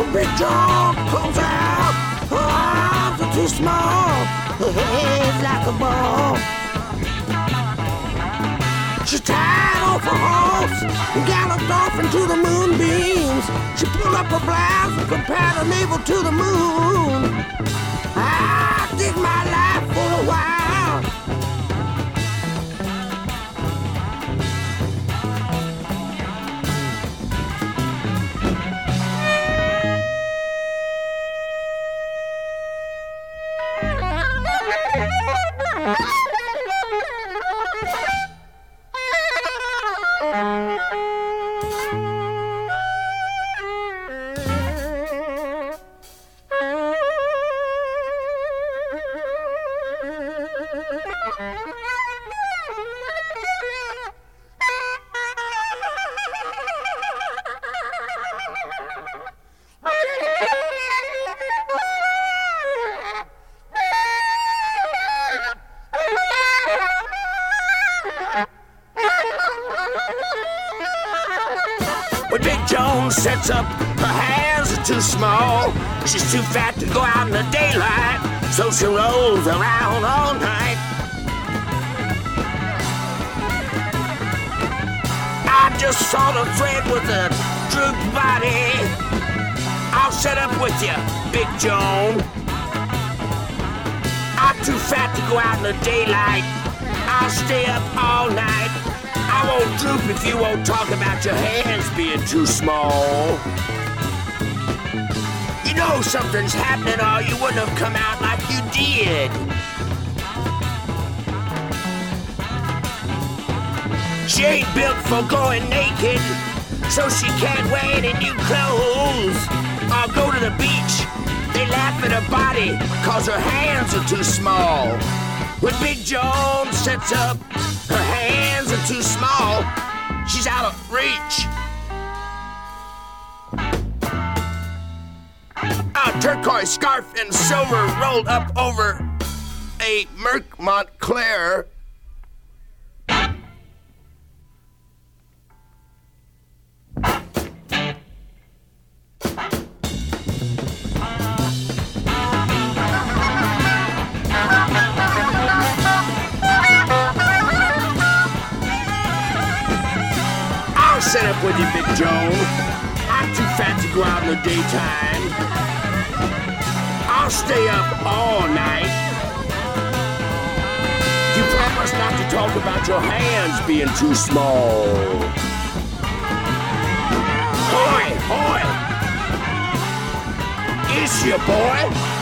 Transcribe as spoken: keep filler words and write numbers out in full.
Big John comes out, her arms are too small, her head's like a ball. She tied off her horse and galloped off into the moonbeams. She pulled up her blouse and compared her navel to the moon. I did my life for a while. When Big Joan sets up, her hands are too small. She's too fat to go out in the daylight, so she rolls around all night. I just saw the thread with a drooped body. I'll set up with you, Big Joan. I'm too fat to go out in the daylight. I'll stay up all night. I won't droop if you won't talk about your hands being too small. You know something's happening or you wouldn't have come out like you did. She ain't built for going naked, so she can't wear any new clothes or go to the beach. They laugh at her body cause her hands are too small. When Big Joan sets up, her hands are too small. She's out of reach. A turquoise scarf and silver rolled up over a Merc Montclair. Set up with you, Big Joan. I'm too fat to go out in the daytime. I'll stay up all night. You promise not to talk about your hands being too small. Hoy, hoy! Is you, boy?